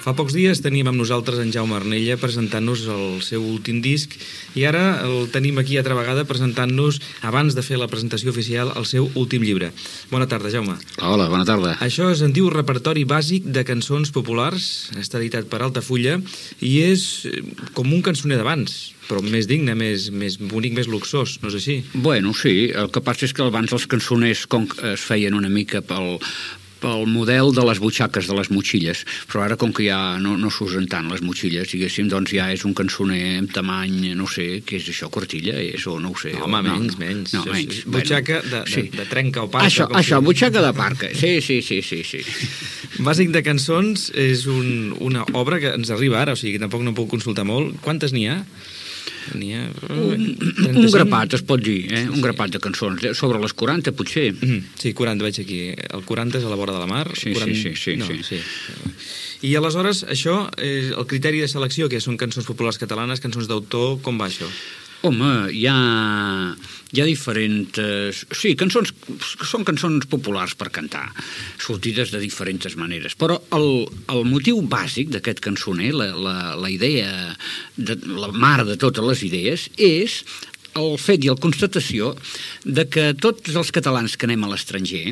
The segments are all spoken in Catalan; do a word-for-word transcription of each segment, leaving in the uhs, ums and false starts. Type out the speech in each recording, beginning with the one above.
Fa pocs dies teníem amb nosaltres en Jaume Arnella presentant-nos el seu últim disc i ara el tenim aquí altra vegada presentant-nos, abans de fer la presentació oficial, el seu últim llibre. Bona tarda, Jaume. Hola, bona tarda. Això es diu Repertori bàsic de cançons populars, està editat per Altafulla i és com un cançoner d'abans, però més digne, més, més bonic, més luxós, no és així? Bueno, sí, el que passa és que abans els cançoners com es feien una mica pel, pel model de les butxaques de les motxilles, però ara com que ja no, no s'usen tant les motxilles, diguéssim, doncs ja és un cançoner amb tamany, no sé, què és això, quartilla, és, o no ho sé. No, home, no, menys, menys. No, menys. Butxaca de, de, sí. de trenca o parca. Això, això si... butxaca de parca, sí, sí, sí, sí, sí. Bàsic de cançons és un, una obra que ens arriba ara, o sigui que tampoc no puc consultar molt. Quantes n'hi ha? N'hi ha... Un, un grapat, es pot dir, eh? Un grapat de cançons, sobre les quaranta, potser. Mm-hmm. Sí, quaranta, veig aquí. El quaranta és a la vora de la mar. Sí, quaranta... sí, sí, sí, no, sí. sí. I aleshores, això, eh, el criteri de selecció, que són cançons populars catalanes, cançons d'autor, com va això? Home, hi ha, hi ha diferents... Sí, cançons, són cançons populars per cantar, sortides de diferents maneres. Però el, el motiu bàsic d'aquest cançoner, la, la, la idea, de, la mare de totes les idees, és el fet i la constatació de que tots els catalans que anem a l'estranger,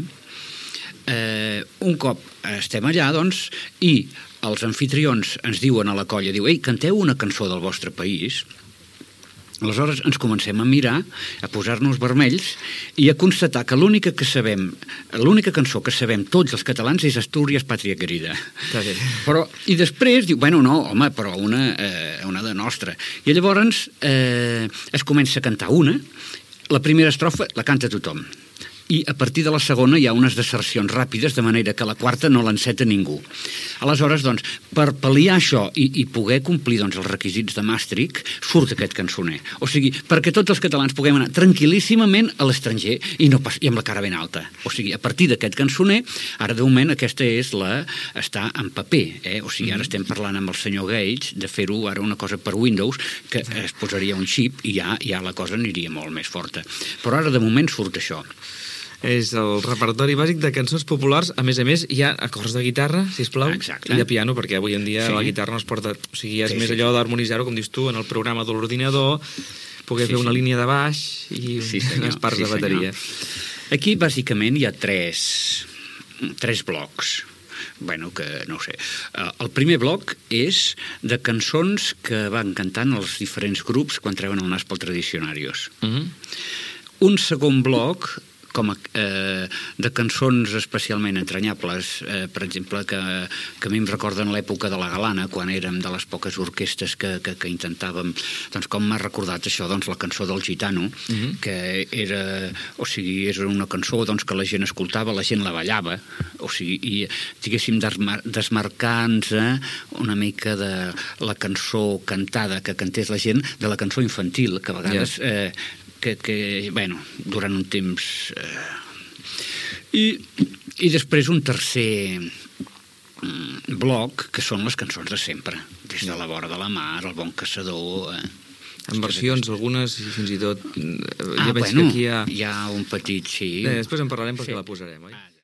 eh, un cop estem allà, doncs, i els anfitrions ens diuen a la colla, diu, ei, canteu una cançó del vostre país. Aleshores ens comencem a mirar, a posar-nos vermells i a constatar que l'única que sabem, l'única cançó que sabem tots els catalans és Astúries, pàtria querida. Però, i després diu, bueno, no, home, però una, eh, una de nostra. I llavors eh, es comença a cantar una, la primera estrofa la canta tothom. I a partir de la segona hi ha unes desercions ràpides, de manera que la quarta no l'enceta ningú. Aleshores, doncs, per pal·liar això i, i poder complir doncs, els requisits de Maastricht, surt aquest cançoner. O sigui, perquè tots els catalans puguem anar tranquil·líssimament a l'estranger i, no pas, i amb la cara ben alta. O sigui, a partir d'aquest cançoner, ara de moment aquesta és la... està en paper, eh? O sigui, ara estem parlant amb el senyor Gates de fer-ho ara una cosa per Windows, que es posaria un xip i ja, ja la cosa aniria molt més forta. Però ara de moment surt això. És el repertori bàsic de cançons populars. A més a més, hi ha acords de guitarra, sisplau, exacte, i de piano, perquè avui en dia sí. La guitarra no es porta... O sigui, és sí, més sí. Allò d'harmonitzar-ho, com dius tu, en el programa de l'ordinador, poder sí, fer una sí. Línia de baix i sí, unes parts sí, de bateria. Senyor. Aquí, bàsicament, hi ha tres, tres blocs. Bueno, que no ho sé. El primer bloc és de cançons que van cantant els diferents grups quan treuen el nas pel Tradicionarios. Mm-hmm. Un segon bloc com a, eh, de cançons especialment entranyables, eh, per exemple, que, que a mi em recorden l'època de la Galana, quan érem de les poques orquestes que, que, que intentàvem, doncs com m'ha recordat això, doncs la cançó del Gitano, mm-hmm. que era, o sigui, era una cançó doncs, que la gent escoltava, la gent la ballava, o sigui, i diguéssim desmar desmarcant-se una mica de la cançó cantada que cantés la gent de la cançó infantil, que a vegades... Yeah. Eh, Que, que, bueno, durant un temps... Eh, i, I després un tercer mm, bloc, que són les cançons de sempre, des de La vora de la mar, El bon caçador... Eh, en versions, algunes, i fins i tot... Ah, ja veig bueno, que aquí hi ha... hi ha un petit, sí. Eh, després en parlarem perquè sí. La posarem, oi?